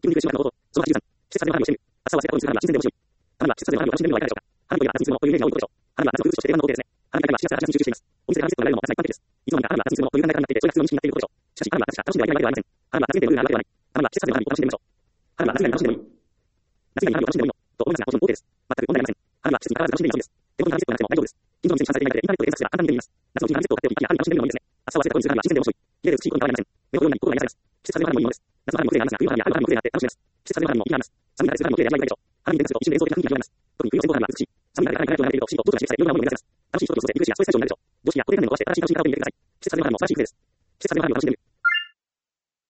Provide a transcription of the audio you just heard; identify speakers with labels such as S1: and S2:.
S1: 気分に苦しむ方のこと、その83、季節風の花火をしてみる。明日は生活にする花火は新鮮で面白い。花火は季節風の花火を楽しんでみるのはいかがでしょうか。花火といえば夏にするものというイメージが多いことでしょう。花火は夏の風物詩として定番の光景ですね。花火大会は7月から8月に集中しています。お店で花火セットが売られるのもまさに一般的です。いつの間にか花火は夏にするものという考え方になっていて、それが必要になっていることでしょう。しかし、花火は夏しか楽しんではいけないわけではありません。花火は夏限定のルールがあるわけではない。花火は季節風の花火を楽しんでみましょう。花火は夏以外に楽しんでもいい。夏以外に花火を楽しんでもいいのと思いますが、もちろん OK です。全く問題ありません。花火は季節に関わらず楽しんでみるそうです。手元に花火セットがなくても大丈夫です。近所の店に参加していないので、インターネットで検索すれば簡単に見れます。夏のうちに花火セットを買っておき、花火を楽しんでみるのもいいですね。明日は忘れた頃にする花火は新鮮で面白い。綺麗で美しいことに変わりません。目を通るような一行が癒されます。季節風の花火もいいものです。夏の花火も綺麗でありますが、冬の花火や春の花火も綺麗であって楽しめます。季節風の花火も意味があります。寒い中でする花火も綺麗で味わい深いでしょう。花火に点すると一瞬で映像的な雰囲気が広がります。特に冬の線香花火は美しい。寒い中で花火が輝いていると不思議と、どうとな刺激され、いろいろなものを生み出せます。楽しい人とそして、リフレッシュやストレスを感じるでしょう。常識やこれらの伸ばして新しい楽しみ方を手に入れてください。季節風の花火も素晴らしい工夫です。